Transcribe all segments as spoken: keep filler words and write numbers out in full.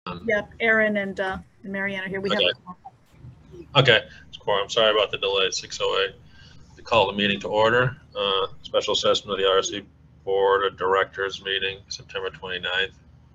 Um, Yep, Aaron and, uh, and Marianne are here. We okay. have. Okay, it's quorum. Sorry about the delay. six oh eight. To call the meeting to order. Uh, special assessment of the R S C Board of Directors meeting, September twenty-ninth.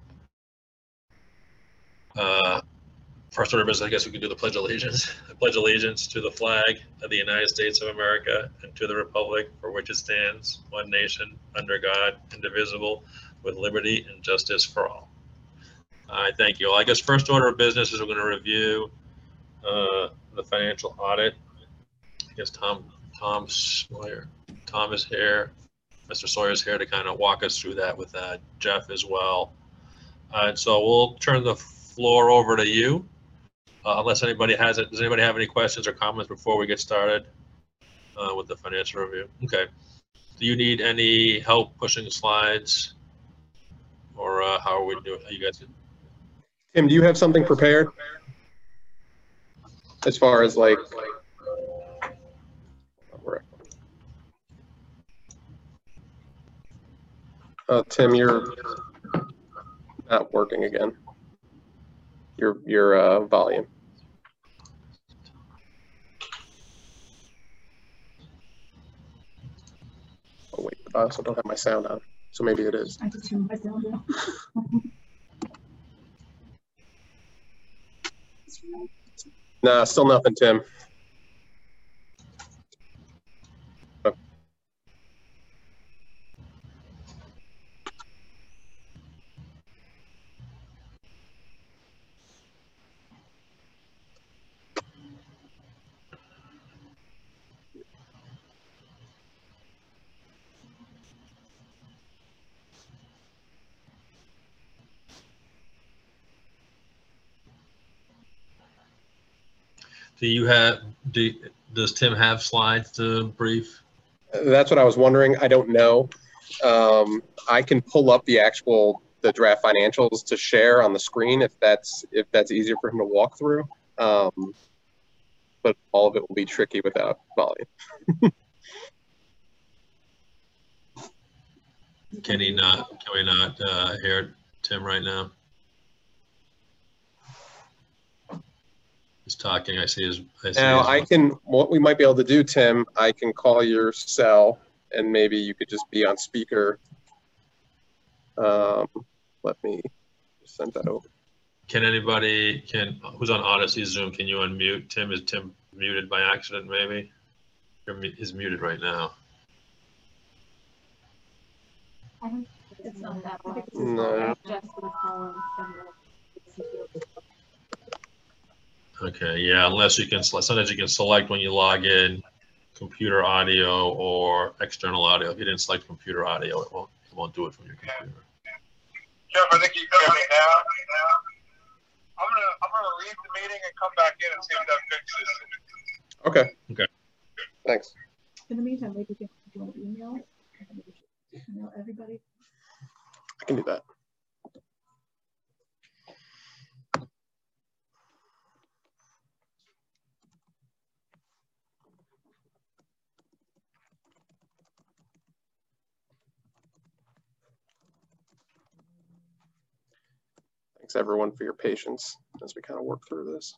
Uh, first order of business, I guess we can do the Pledge of Allegiance. I pledge allegiance to the flag of the United States of America and to the republic for which it stands, one nation, under God, indivisible, with liberty and justice for all. All right, thank you. Well, I guess first order of business is we're going to review uh, the financial audit. I guess Tom, Tom Sawyer, Tom is here. Mister Sawyer's here to kind of walk us through that with uh, Jeff as well. Uh, and so we'll turn the floor over to you, uh, unless anybody has it. Does anybody have any questions or comments before we get started uh, with the financial review? Okay. Do you need any help pushing slides, or uh, how are we doing? Are you guys? Tim, do you have something prepared as far as like? Uh, Tim, you're not working again. Your your uh, volume. Oh wait, I also don't have my sound on, so maybe it is. I just turned my sound down. Nah, still nothing, Tim. Do you have? Do does Tim have slides to brief? That's what I was wondering. I don't know. Um, I can pull up the actual the draft financials to share on the screen if that's if that's easier for him to walk through. Um, but all of it will be tricky without volume. Can he not? Can we not uh, hear Tim right now? He's talking. I see his. I see Now his, I can. What we might be able to do, Tim, I can call your cell, and maybe you could just be on speaker. Um, let me send that over. Can anybody? Can who's on Odyssey Zoom? Can you unmute Tim? Is Tim muted by accident? Maybe. You're, he's muted right now. It's not that way. No. Okay, yeah, unless you can, sometimes you can select when you log in, computer audio or external audio. If you didn't select computer audio, it won't, it won't do it from your computer. Jeff, I think you can hear me now. I'm gonna, I'm gonna leave the meeting and come back in and see if that fixes. Okay. Okay. Thanks. In the meantime, maybe you can do an email. Email everybody. I can do that. Thanks everyone for your patience as we kind of work through this.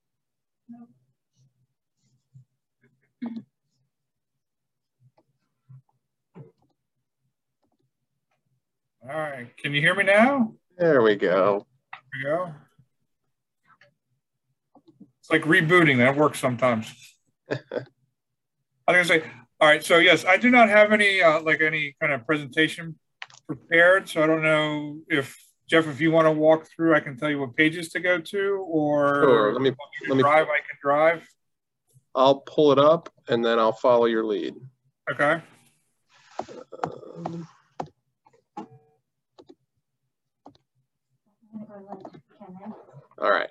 All right, can you hear me now? There we go. There we go. It's like rebooting, that works sometimes. I was gonna say, all right, so yes, I do not have any uh, like any kind of presentation prepared, so I don't know if Jeff, if you want to walk through, I can tell you what pages to go to, or sure, let me let me drive. I can drive. I'll pull it up and then I'll follow your lead. Okay. Um, all right.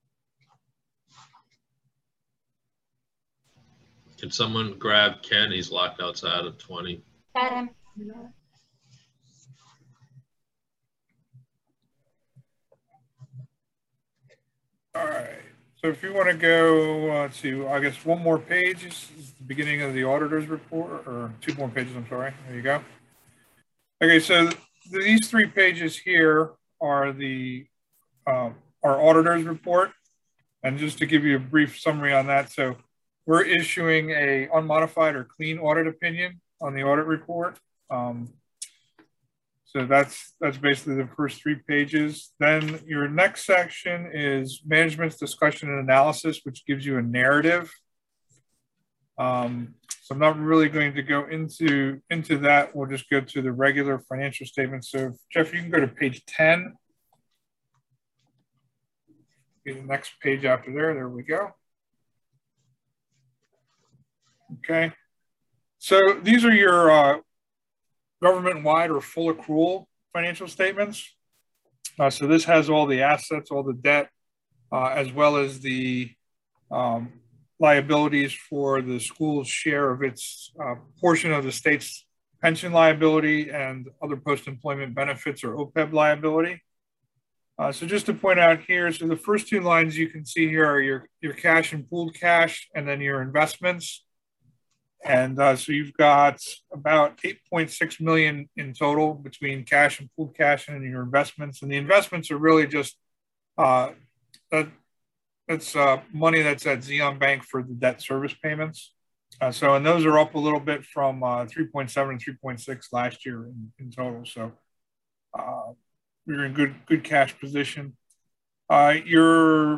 Can someone grab Ken? He's locked outside of twenty. Got him. All right. So if you want to go uh, to, I guess, one more page is the beginning of the auditor's report, or two more pages, I'm sorry. There you go. Okay, so these three pages here are the um, our auditor's report. And just to give you a brief summary on that, so we're issuing a unmodified or clean audit opinion on the audit report. Um, so that's that's basically the first three pages. Then your next section is management's discussion and analysis, which gives you a narrative. Um, so I'm not really going to go into, into that. We'll just go to the regular financial statements. So Jeff, you can go to page ten. The next page after there, there we go. Okay. So these are your uh, government-wide or full accrual financial statements. Uh, so this has all the assets, all the debt, uh, as well as the um, liabilities for the school's share of its uh, portion of the state's pension liability and other post-employment benefits or O P E B liability. Uh, so just to point out here, so the first two lines you can see here are your, your cash and pooled cash, and then your investments. And uh, so you've got about eight point six million in total between cash and pooled cash and your investments. And the investments are really just, uh, that, that's uh, money that's at Zion Bank for the debt service payments. Uh, so, and those are up a little bit from uh, three point seven and three point six last year in, in total. So uh, you're in good, good cash position. Uh, your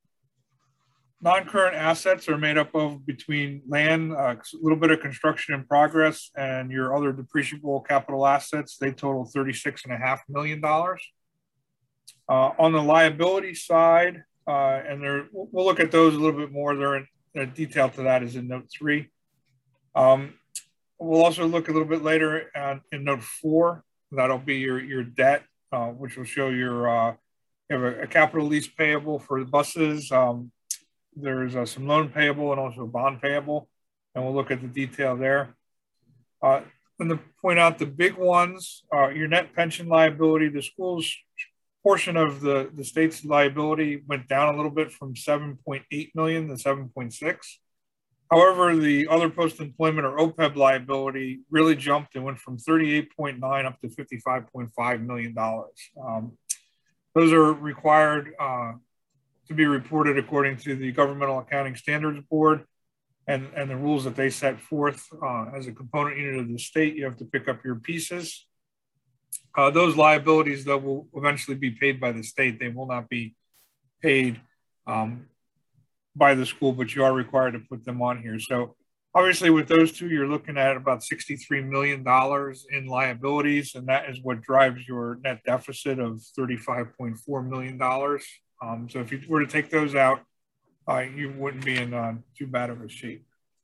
non-current assets are made up of between land, uh, a little bit of construction in progress, and your other depreciable capital assets. They total thirty-six and a half million dollars. Uh, on the liability side, uh, and there, we'll look at those a little bit more. They're in, uh, detail to that is in note three. Um, we'll also look a little bit later at, in note four. That'll be your your debt, uh, which will show your uh, you have a, a capital lease payable for the buses. Um, There's uh, some loan payable and also bond payable, and we'll look at the detail there. Uh, and to point out the big ones, uh, your net pension liability, the school's portion of the, the state's liability went down a little bit from seven point eight million to seven point six. However, the other post-employment or O P E B liability really jumped and went from thirty-eight point nine up to fifty-five point five million dollars. Um, those are required uh, to be reported according to the Governmental Accounting Standards Board and, and the rules that they set forth. Uh, as a component unit of the state, you have to pick up your pieces. Uh, those liabilities that will eventually be paid by the state, they will not be paid um, by the school, but you are required to put them on here. So obviously with those two, you're looking at about sixty-three million dollars in liabilities, and that is what drives your net deficit of thirty-five point four million dollars. Um, so if you were to take those out, uh, you wouldn't be in uh, too bad of a shape.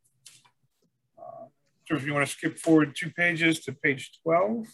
Uh, so if you want to skip forward two pages to page twelve.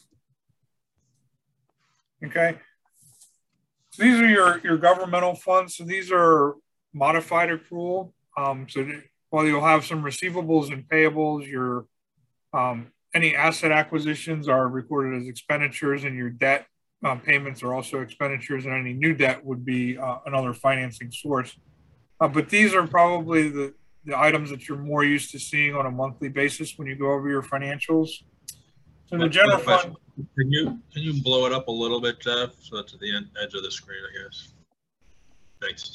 Okay. So these are your, your governmental funds. So these are modified accrual. Um, so while you'll have some receivables and payables, your um, any asset acquisitions are recorded as expenditures, and your debt Uh, payments are also expenditures, and any new debt would be uh, another financing source. Uh, but these are probably the, the items that you're more used to seeing on a monthly basis when you go over your financials. So the general fund. Can you, can you blow it up a little bit, Jeff, so that's at the end, edge of the screen, I guess? Thanks.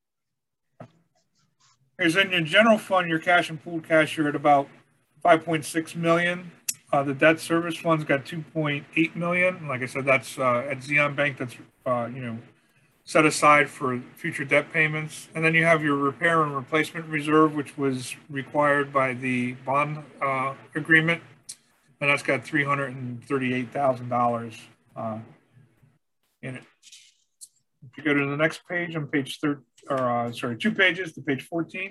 Here's in your general fund, your cash and pooled cash, you're at about five point six million. Uh, the debt service fund's got two point eight million. Like I said, that's uh, at Zion Bank. That's uh, you know set aside for future debt payments. And then you have your repair and replacement reserve, which was required by the bond uh, agreement, and that's got three hundred and thirty-eight thousand dollars uh, in it. If you go to the next page, on page thirteen, or uh, sorry, two pages to page fourteen.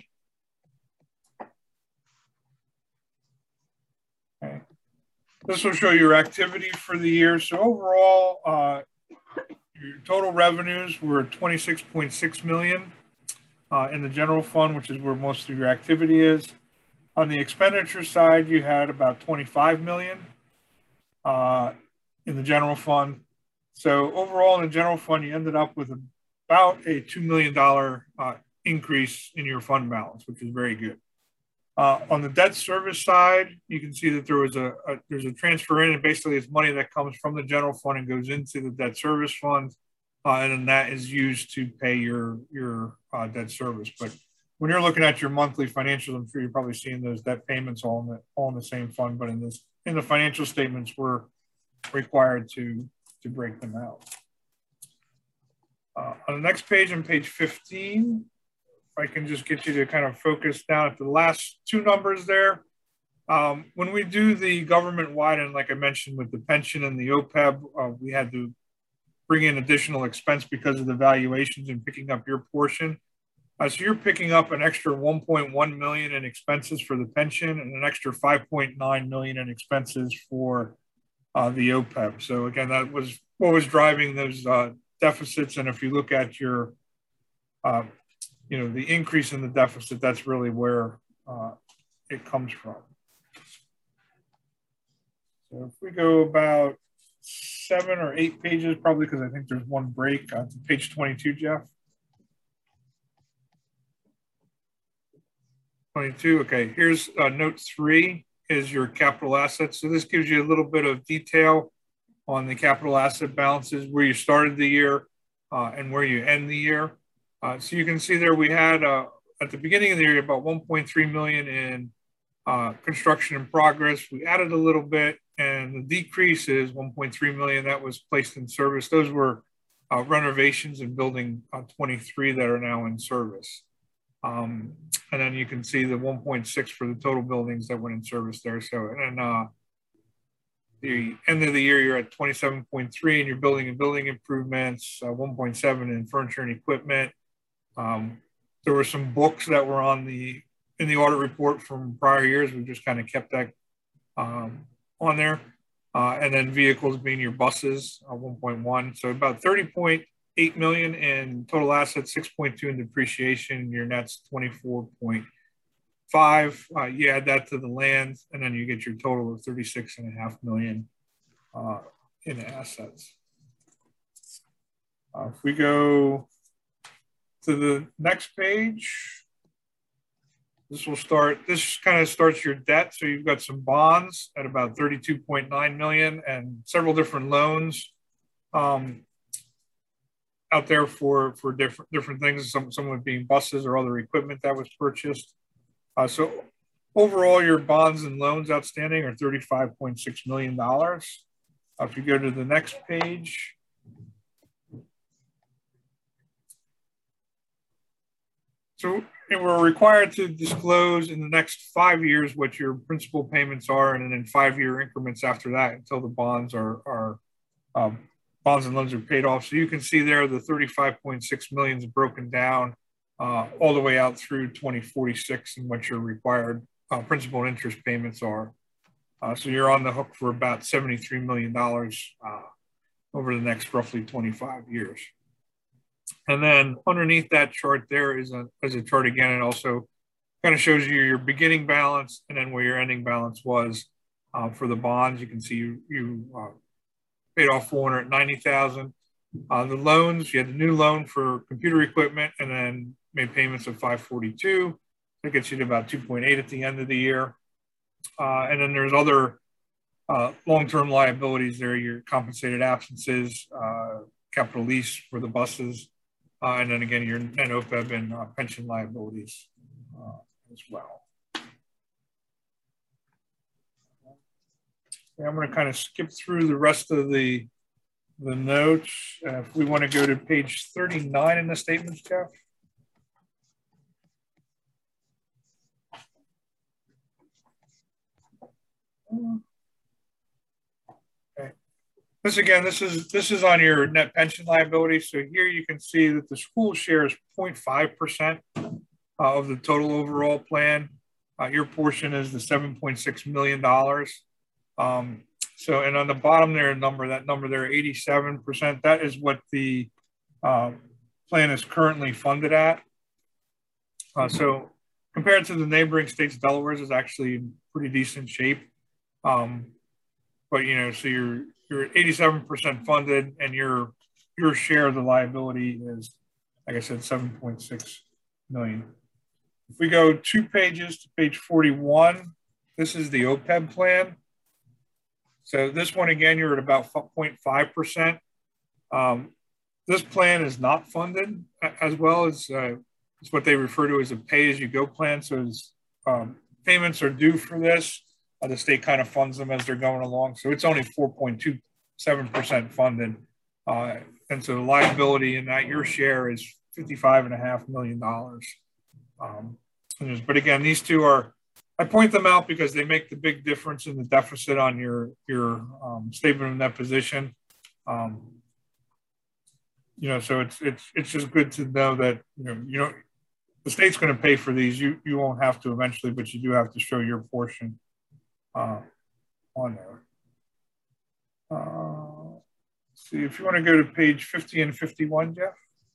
Okay. This will show your activity for the year. So overall, uh, your total revenues were twenty-six point six million uh, in the general fund, which is where most of your activity is. On the expenditure side, you had about twenty-five million uh, in the general fund. So overall, in the general fund, you ended up with about a two million dollars uh, increase in your fund balance, which is very good. Uh, on the debt service side, you can see that there was a, a there's a transfer in, and basically it's money that comes from the general fund and goes into the debt service fund. uh, and then that is used to pay your, your uh, debt service. But when you're looking at your monthly financials, I'm sure you're probably seeing those debt payments all in the, all in the same fund, but in this, in the financial statements, we're required to, to break them out. Uh, on the next page, on page fifteen, if I can just get you to kind of focus down at the last two numbers there. Um, when we do the government-wide, and like I mentioned with the pension and the O P E B, uh, we had to bring in additional expense because of the valuations and picking up your portion. Uh, so you're picking up an extra one point one million in expenses for the pension and an extra five point nine million in expenses for uh, the O P E B. So again, that was what was driving those uh, deficits. And if you look at your, uh, you know, the increase in the deficit, that's really where uh, it comes from. So if we go about seven or eight pages, probably because I think there's one break, uh, to page twenty-two, Jeff. twenty-two, okay, here's uh, note three is your capital assets. So this gives you a little bit of detail on the capital asset balances, where you started the year uh, and where you end the year. Uh, so you can see there we had uh, at the beginning of the year about one point three million in uh, construction in progress. We added a little bit, and the decrease is one point three million that was placed in service. Those were uh, renovations in building uh, twenty-three that are now in service. Um, and then you can see the one point six for the total buildings that went in service there. So, and then uh, the end of the year, you're at twenty-seven point three and you're building and building improvements, uh, one point seven in furniture and equipment. Um, there were some books that were on the, in the audit report from prior years. We just kind of kept that um, on there. Uh, and then vehicles being your buses, uh, one point one. So about thirty point eight million in total assets, six point two in depreciation, your net's twenty-four point five. Uh, you add that to the land, and then you get your total of thirty-six and a half million uh, in assets. Uh, if we go to the next page, this will start, this kind of starts your debt. So you've got some bonds at about thirty-two point nine million and several different loans um, out there for, for different, different things. Some, some of it being buses or other equipment that was purchased. Uh, so overall, your bonds and loans outstanding are thirty-five point six million dollars. Uh, if you go to the next page, so we're required to disclose in the next five years what your principal payments are, and then in five-year increments after that until the bonds are, are um, bonds and loans are paid off. So you can see there the thirty-five point six million is broken down uh, all the way out through twenty forty-six and what your required uh, principal and interest payments are. Uh, so you're on the hook for about seventy-three million dollars uh, over the next roughly twenty-five years. And then underneath that chart there is a, is a chart again. It also kind of shows you your beginning balance and then where your ending balance was uh, for the bonds. You can see you, you uh, paid off four hundred ninety thousand dollars. Uh, the loans, you had the new loan for computer equipment and then made payments of five forty-two. That gets you to about two point eight at the end of the year. Uh, and then there's other uh, long-term liabilities there, your compensated absences, uh, capital lease for the buses, uh, and then again, your net O P E B and uh, pension liabilities uh, as well. Okay, I'm going to kind of skip through the rest of the, the notes. Uh, if we want to go to page thirty-nine in the statements, Jeff. Okay. This again, this is this is on your net pension liability. So here you can see that the school share is zero point five percent uh, of the total overall plan. Uh, your portion is the seven point six million dollars. Um, so, and on the bottom there, number that number there, eighty-seven percent. That is what the uh, plan is currently funded at. Uh, so, compared to the neighboring states, Delaware's is actually in pretty decent shape. Um, but you know, so you're you're eighty-seven percent funded, and your your share of the liability is, like I said, seven point six million. If we go two pages to page forty-one, this is the O P E B plan. So this one again, you're at about zero point five percent. Um, this plan is not funded as well as uh, it's what they refer to as a pay-as-you-go plan. So as um, payments are due for this, uh, the state kind of funds them as they're going along. So it's only four point two seven percent funded. Uh, and so the liability in that, your share is fifty-five and a half million dollars. Um, but again, these two are, I point them out because they make the big difference in the deficit on your, your um, statement of net position. Um, you know, so it's, it's, it's just good to know that, you know, you know, the state's going to pay for these. You, you won't have to eventually, but you do have to show your portion uh, on there. Uh, let's see if you want to go to page fifty and fifty-one, Jeff.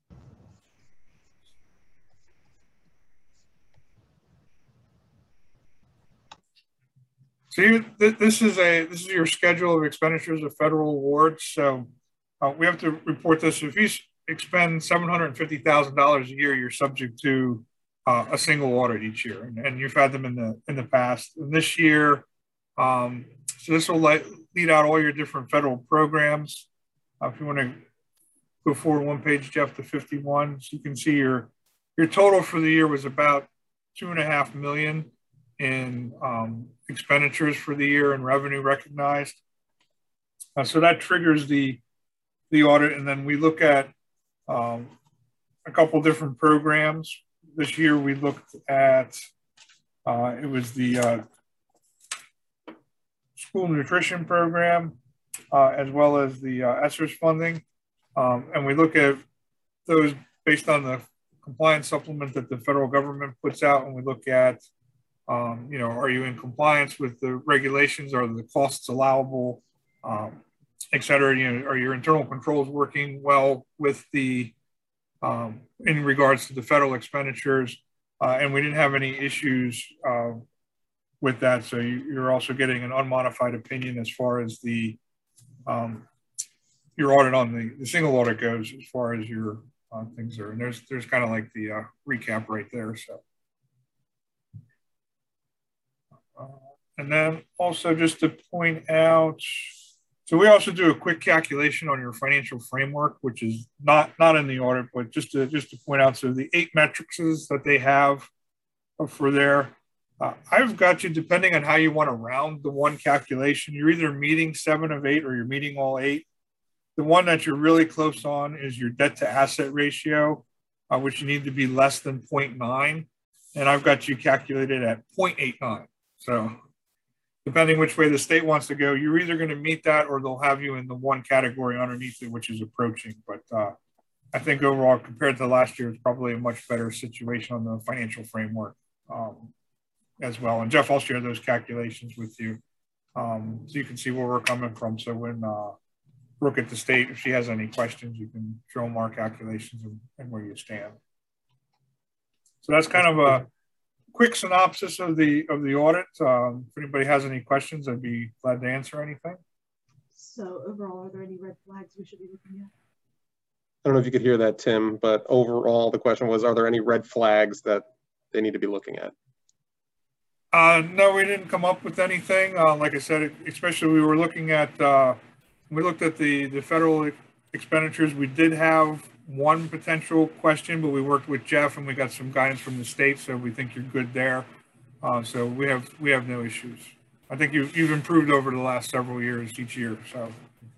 So you, th this is a this is your schedule of expenditures of federal awards. So uh, we have to report this. If you expend seven hundred fifty thousand dollars a year, you're subject to uh, a single audit each year, and, and you've had them in the in the past. And this year, um, so this will let, lead out all your different federal programs. Uh, if you want to go forward one page, Jeff, to fifty-one, so you can see your your total for the year was about two and a half million in um, expenditures for the year and revenue recognized. Uh, so that triggers the, the audit. And then we look at um, a couple different programs. This year we looked at, uh, it was the uh, school nutrition program, uh, as well as the uh, ESSERS funding. Um, and we look at those based on the compliance supplement that the federal government puts out. And we look at Um, you know, are you in compliance with the regulations? Are the costs allowable, um, et cetera? You know, are your internal controls working well with the, um, in regards to the federal expenditures? Uh, and we didn't have any issues uh, with that. So you, you're also getting an unmodified opinion as far as the, um, your audit on the, the single audit goes, as far as your uh, things are. And there's, there's kind of like the uh, recap right there. So. Uh, and then also just to point out, so we also do a quick calculation on your financial framework, which is not not in the audit, but just to just to point out, so the eight metrics that they have for there, uh, I've got you, depending on how you want to round the one calculation, you're either meeting seven of eight or you're meeting all eight. The one that you're really close on is your debt to asset ratio, uh, which you need to be less than zero point nine, and I've got you calculated at zero point eight nine. So depending which way the state wants to go, you're either going to meet that or they'll have you in the one category underneath it, which is approaching. But uh, I think overall, compared to last year, it's probably a much better situation on the financial framework um, as well. And Jeff, I'll share those calculations with you um, so you can see where we're coming from. So when uh, Brooke at the state, if she has any questions, you can show them our calculations and, and where you stand. So that's kind of a quick synopsis of the of the audit. Um, if anybody has any questions, I'd be glad to answer anything. So overall, are there any red flags we should be looking at? I don't know if you could hear that, Tim, but overall the question was, are there any red flags that they need to be looking at? Uh, no, we didn't come up with anything. Uh, like I said, especially we were looking at, uh, we looked at the, the federal expenditures. We did have one potential question, but we worked with Jeff and we got some guidance from the state, so we think you're good there. Uh, so we have we have no issues. I think you've you've improved over the last several years each year. So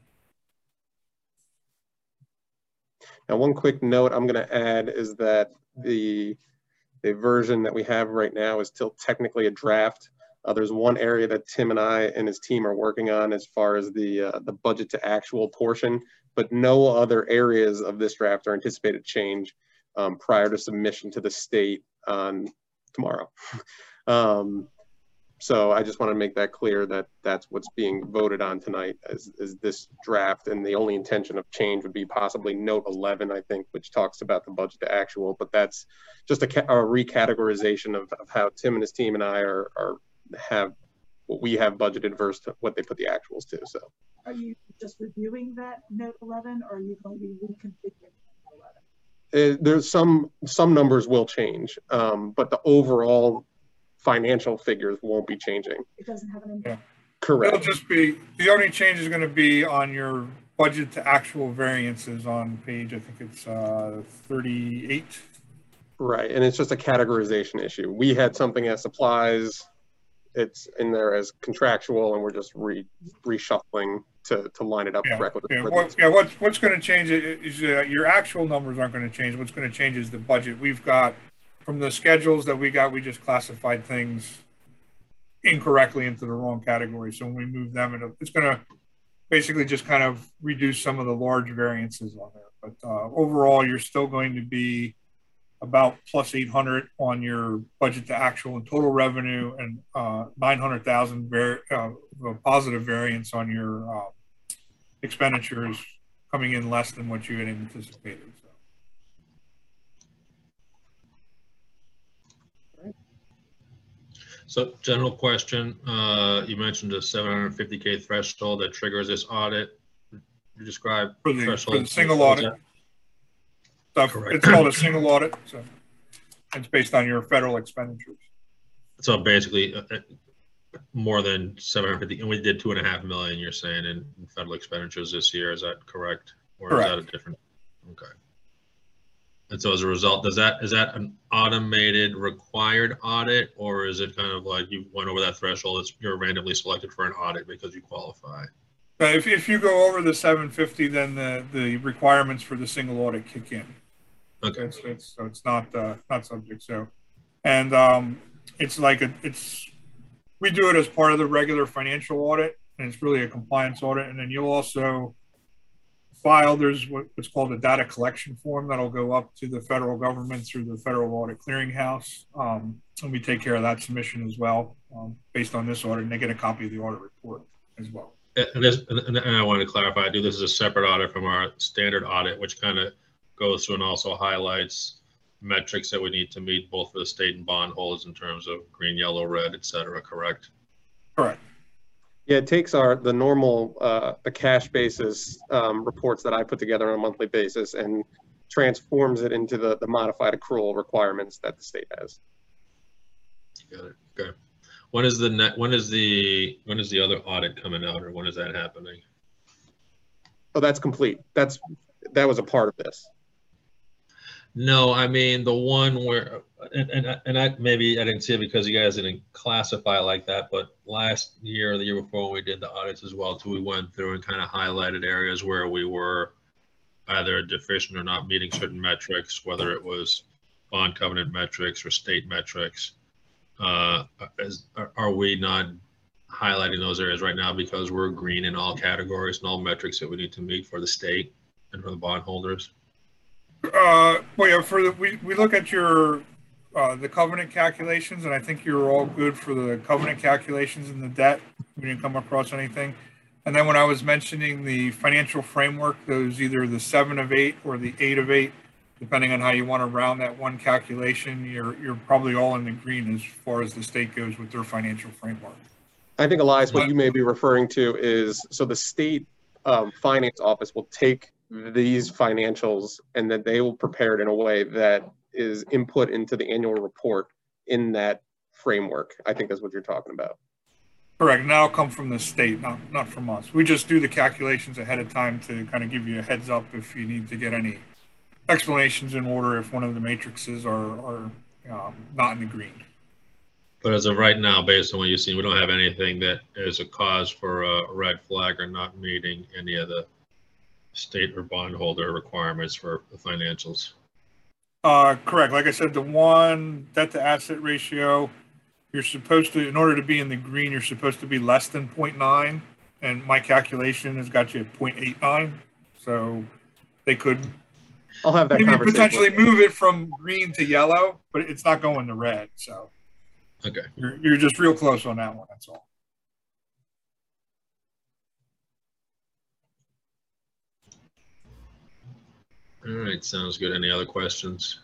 now, one quick note I'm going to add is that the the version that we have right now is still technically a draft. Uh, there's one area that Tim and I and his team are working on as far as the uh, the budget to actual portion, but no other areas of this draft are anticipated to change um, prior to submission to the state on tomorrow. um, so I just want to make that clear that that's what's being voted on tonight is, is this draft, and the only intention of change would be possibly note eleven, I think, which talks about the budget to actual, but that's just a, a recategorization of, of how Tim and his team and I are, are have what we have budgeted versus what they put the actuals to. So are you just reviewing that note eleven, or are you going to be reconfiguring uh, eleven? there's some some numbers will change, um, but the overall financial figures won't be changing. It doesn't have an impact. yeah. Correct. It'll just be, the only change is going to be on your budget to actual variances on page, I think it's uh, thirty-eight. Right, and it's just a categorization issue. We had something as supplies, it's in there as contractual, and we're just re reshuffling to, to line it up Yeah, correctly. yeah, what, yeah what's, what's going to change is uh, your actual numbers aren't going to change. What's going to change is the budget. We've got, from the schedules that we got, we just classified things incorrectly into the wrong category. So when we move them, it, it's going to basically just kind of reduce some of the large variances on there. But uh, overall, you're still going to be about plus eight hundred on your budget to actual and total revenue, and uh, nine hundred thousand var uh, positive variance on your uh, expenditures, coming in less than what you had anticipated. So, So general question, uh, you mentioned a seven hundred fifty K threshold that triggers this audit. You describe for the, threshold. for the single audit. So it's called a single audit. So it's based on your federal expenditures. So basically, uh, more than seven hundred fifty, and we did two and a half million. You're saying in, in federal expenditures this year, is that correct, or correct. Is that a different? Okay. And so as a result, does that is that an automated required audit, or is it kind of like you went over that threshold? It's you're randomly selected for an audit because you qualify. So if if you go over the seven fifty, then the the requirements for the single audit kick in. Okay. It's, it's, so it's not uh, not subject. So, and um, it's like a it's we do it as part of the regular financial audit, and it's really a compliance audit. And then you'll also file. There's what, what's called a data collection form that'll go up to the federal government through the Federal Audit Clearinghouse, um, and we take care of that submission as well, um, based on this audit. And they get a copy of the audit report as well. And, this, and I want to clarify, I do this is a separate audit from our standard audit, which kind of goes through and also highlights metrics that we need to meet both for the state and bondholders in terms of green, yellow, red, et cetera, correct? Correct. Yeah, it takes our the normal uh, the cash basis um, reports that I put together on a monthly basis and transforms it into the, the modified accrual requirements that the state has. Got it. Okay. When is the net? When is the when is the other audit coming out, or when is that happening? Oh, that's complete. That's that was a part of this. No, I mean the one where, and and, and I maybe I didn't see it because you guys didn't classify it like that. But last year, or the year before, when we did the audits as well too, we went through and kind of highlighted areas where we were either deficient or not meeting certain metrics, whether it was bond covenant metrics or state metrics. Uh, is, are we not highlighting those areas right now because we're green in all categories and all metrics that we need to meet for the state and for the bondholders? Uh, well, yeah, for the, we, we look at your, uh, the covenant calculations, and I think you're all good for the covenant calculations and the debt. We didn't come across anything. And then when I was mentioning the financial framework, those either the seven of eight or the eight of eight, depending on how you want to round that one calculation, you're, you're probably all in the green as far as the state goes with their financial framework. I think, Elias, what you may be referring to is, so the state um, finance office will take these financials and then they will prepare it in a way that is input into the annual report in that framework. I think that's what you're talking about. Correct. And that'll come from the state, not, not from us. We just do the calculations ahead of time to kind of give you a heads up if you need to get any explanations in order if one of the matrices are, are um, not in the green. But as of right now, based on what you've seen, we don't have anything that is a cause for a red flag or not meeting any of the state or bondholder requirements for the financials. Uh, correct. Like I said, the one debt to asset ratio, you're supposed to, in order to be in the green, you're supposed to be less than zero point nine. And my calculation has got you at zero point eight nine. So they could I'll have that maybe conversation potentially move it from green to yellow, but it's not going to red. So okay, you're, you're just real close on that one. That's all. All right, sounds good. Any other questions?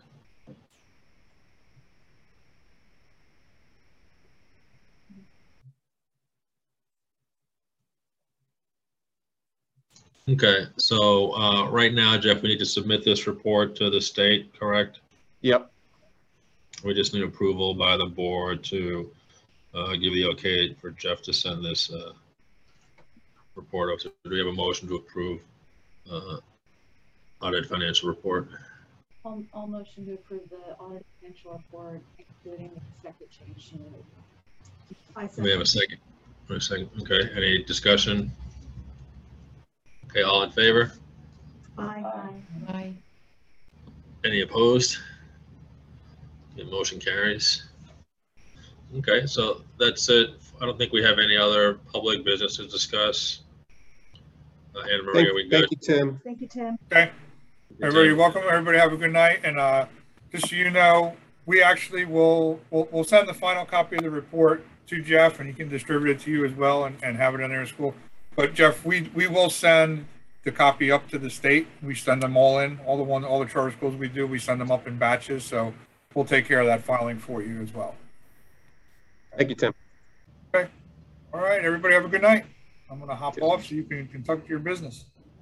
Okay, so uh, right now, Jeff, we need to submit this report to the state, correct? Yep. We just need approval by the board to uh, give the okay for Jeff to send this uh, report up. So do we have a motion to approve? uh, audit financial report. I'll, I'll motion to approve the audit financial report, including the expected change. to the- I Do we have a second? Wait a second. Okay, any discussion? Okay, all in favor? Aye. Aye. Any opposed? The motion carries. Okay, so that's it. I don't think we have any other public business to discuss. Uh, Anna Maria, Thank, are we good? thank you, Tim. Thank you, Tim. Okay. Everybody, welcome. Everybody have a good night. And uh, just so you know, we actually will, we'll, we'll send the final copy of the report to Jeff, and he can distribute it to you as well and, and have it in there in school. But Jeff, we, we will send the copy up to the state. We send them all in, all the one, all the charter schools we do, we send them up in batches. So we'll take care of that filing for you as well. Thank you, Tim. Okay. All right. Everybody have a good night. I'm going to hop off so you can conduct your business.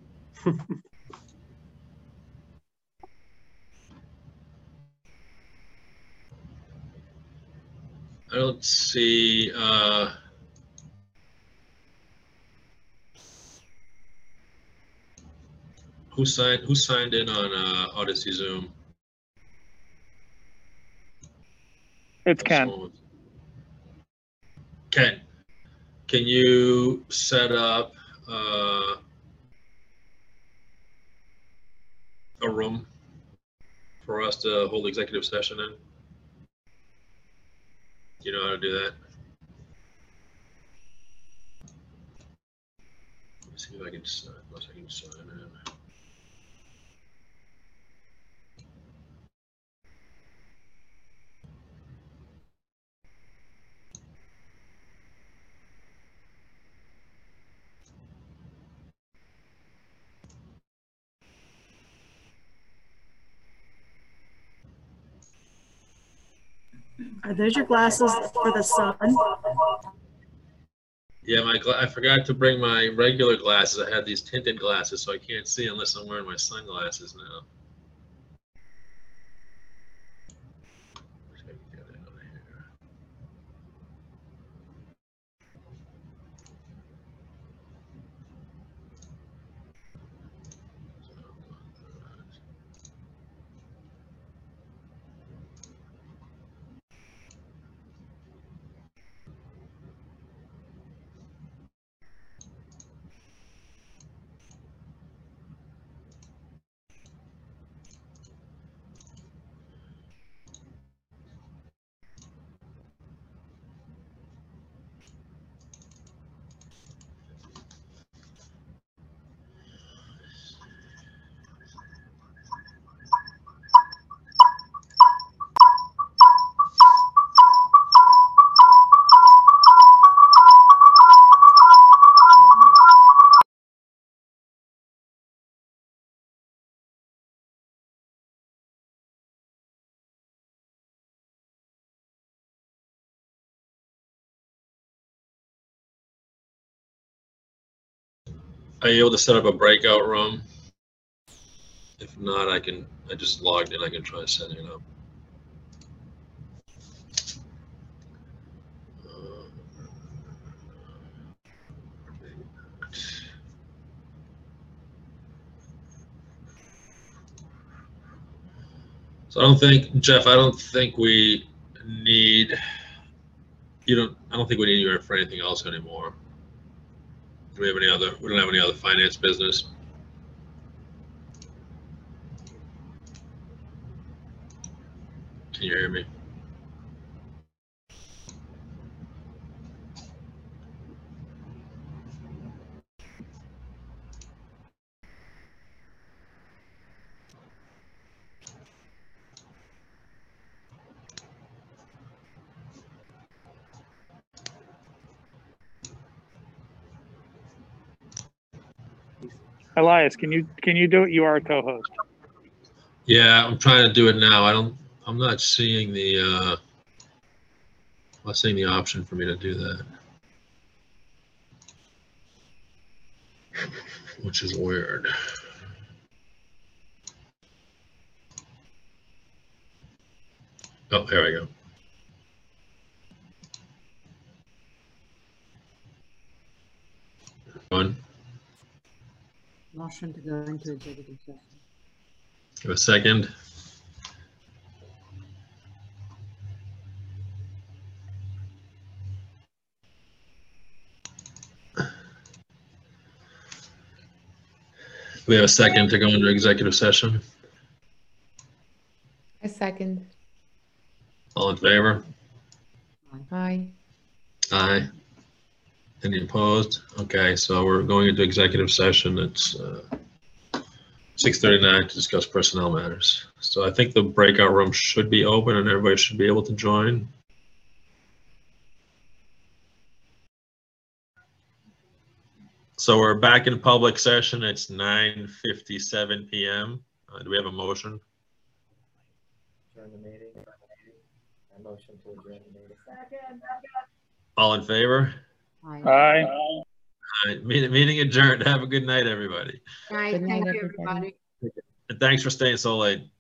I don't see, uh, who signed, who signed in on, uh, Odyssey Zoom? It's Ken. Someone- Ken, can you set up, uh, a room for us to hold executive session in? Do you know how to do that? Let me see if I can sign, unless I can sign in. Are those your glasses for the sun? Yeah, my gla- I forgot to bring my regular glasses. I had these tinted glasses, so I can't see unless I'm wearing my sunglasses now. Get it out of here. Are you able to set up a breakout room? If not, I can, I just logged in, I can try setting it up. So I don't think, Jeff, I don't think we need, you don't, I don't think we need you for anything else anymore. Do we have any other, we don't have any other finance business? Can you hear me? Elias, can you can you do it? You are a co-host. Yeah, I'm trying to do it now. I don't, I'm not seeing the, uh, I'm not seeing the option for me to do that. Which is weird. Oh, here we go. One. Motion to go into executive session. Give a second. We have a second to go into executive session. A second. All in favor? Aye. Aye. Any opposed? Okay, so we're going into executive session. It's uh, six thirty-nine to discuss personnel matters. So I think the breakout room should be open and everybody should be able to join. So we're back in public session. It's nine fifty-seven p m Uh, do we have a motion? Adjourn the meeting. I motion to adjourn the meeting. All in favor? Aye. Aye. All right, meeting, meeting adjourned. Have a good night, everybody. Good night, everybody. And thanks for staying so late.